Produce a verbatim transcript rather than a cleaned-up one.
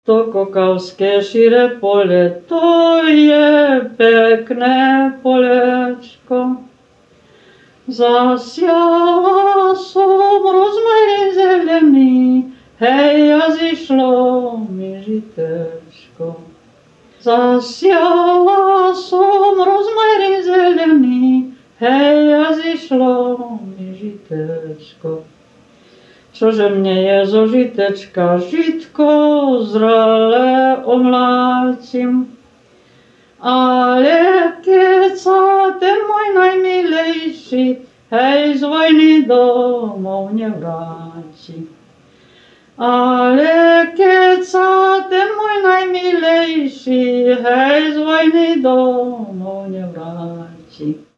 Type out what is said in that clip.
To kokavské širé pole, to je pekné polečko. Zasiala som rozmarín zelený, hej, a zišlo mi žitečko. Zasiala som rozmarín zelený, hej, a zišlo mi žitečko. Čože mne je zo žitečka žitko, zrele omláčim. Ale keď sa ten môj najmilejší, hej, z vojny domov nevráti. Ale keď sa ten môj najmilejší, hej, z vojny domov nevráti.